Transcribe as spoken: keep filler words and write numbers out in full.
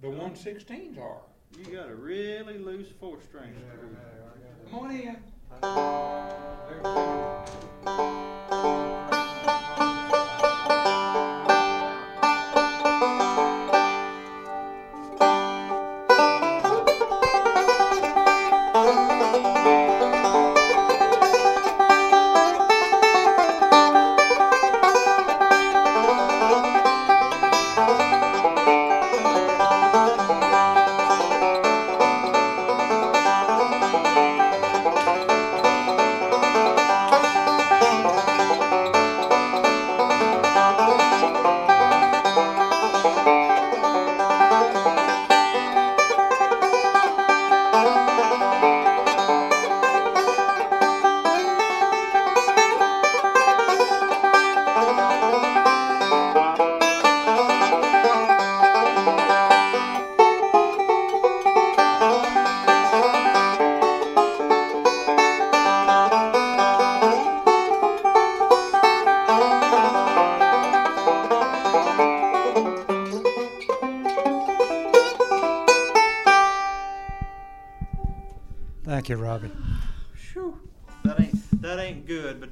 The one sixteens are. You got a really loose four string screw. Come on in. Thank you, Robbie. Whew. That ain't that ain't good, but